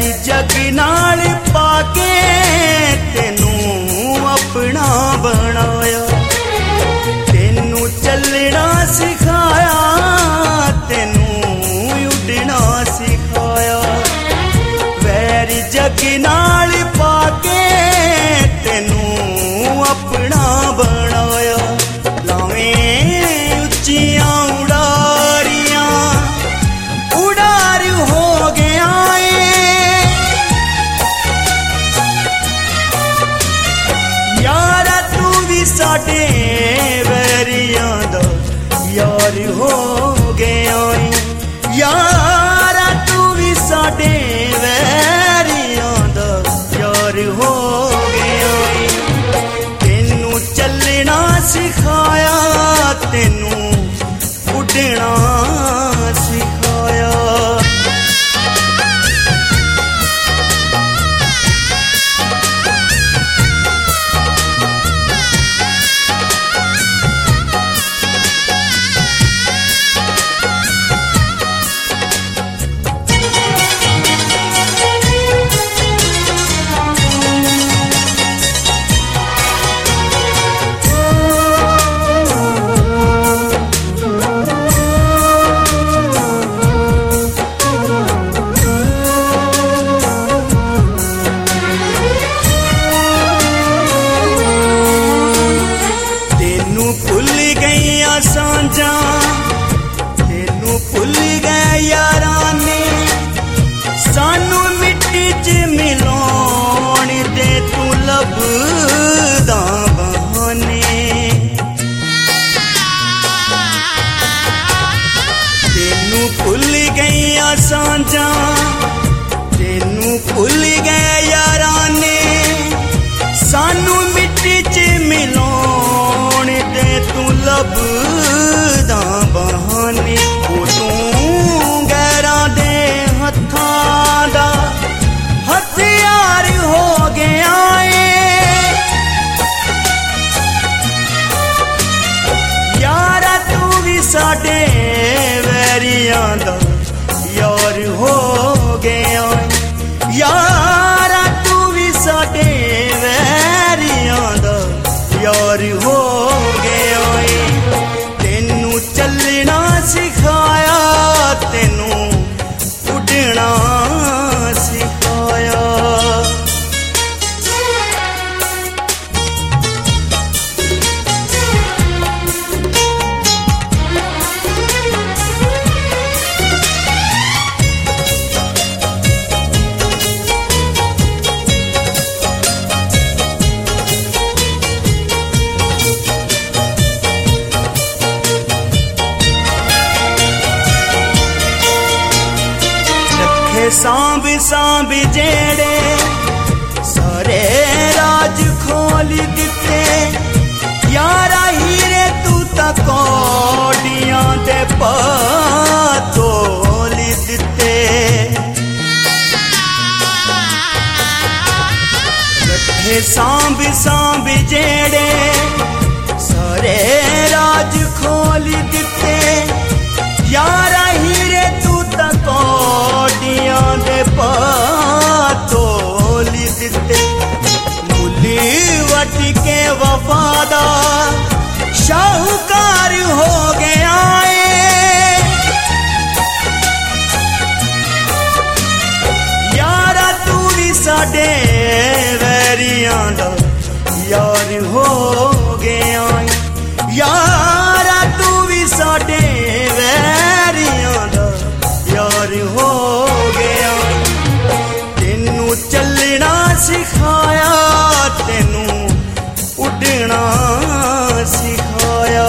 Vary जग नाल पाके तेनू अपना बनाया, तेनू चलना सिखाया, तेनू उड़ना सिखाया। वैरी जग नाल पाके तेनू अपना बनाया, लावें उच्चियां उड़ारियां उड़ार हो गया यारा, तू भी साडे वैरियां दा यार हो गया यारा, तू भी साडे वैरियां दा यार हो गया। तेनू चलना सिखाया, तेनू उड़ना सिखाया। सांझा तेनू भुल गए यारां ने, सानू मिट्टी च मिलाउण दे तू लभदा बहाने। तेनू भुल गईयां सांझा, तेनू भुल गए यारां ने, सानू मिट्टी च मिलाउण दे तू लभदा बहाने। ओ तू गैरां दे हत्थां दा हथियार हो गया यारा, तू भी साडे वैरियां दा यार हो गया यारा, तू भी साडे वैरियां दा यार हो गया। तेनू चलना सिखाया, तेनू उड़ना सिखाया। सांभ सांभ जेड़े सारे राज खोल दिते यारा, हीरे तू तां कौड़ियां दे तोल दिते। रखे सांभ सांभ जेड़े सारे राज खोल दिते यारा, हीरे तू तां कौड़ियां दे तोल दिते। मुली वट के वफादा शाहूकार हो गया यारा, तू भी साडे वैरियां दा यार हो गया यारा, तू भी साडे वैरियां दा यार हो गया। तेनू चलना सिखाया, तेनू उड़ना सिखाया।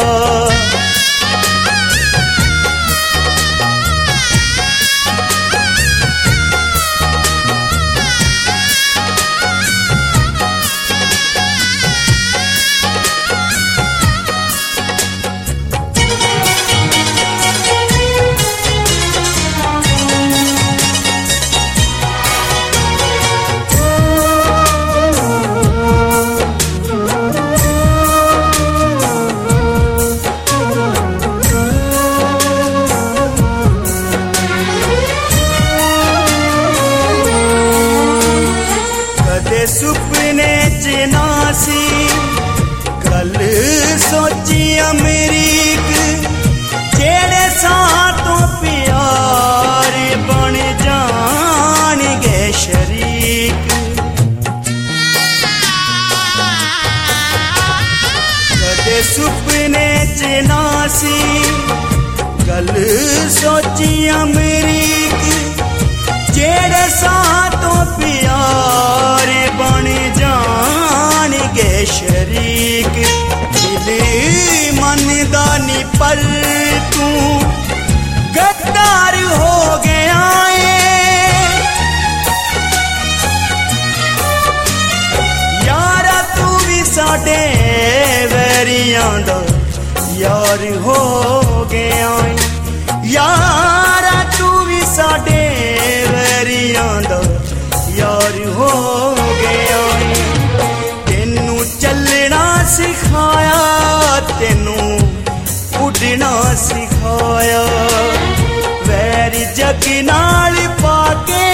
सुपने च ना सी गल सोची अमरीक जेड़े सातों प्यार बन जाणगे शरीक कदे सुपने च ना सी गल सोची अमरीक जेड़े सातों प्यार बन जाणगे शरीक दिल मनदा नी पर तू गद्दार हो गया है यारा तू भी साडे वैरियां दा यार हो गया है यारा तू भी साडे वैरियां दा यार हो गया है तेनू चलना सिखाया तेनू उड़ना सिखाया वैर जग नाल पाके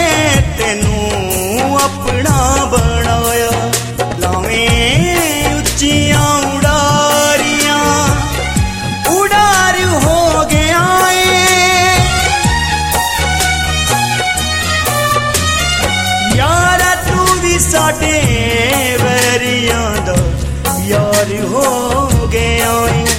तेनू अपना बनाया लावें उच्चियां उड़ारियां उड़ार हो गया है यारा तू भी साडे वैरियां दा यार हो गया है।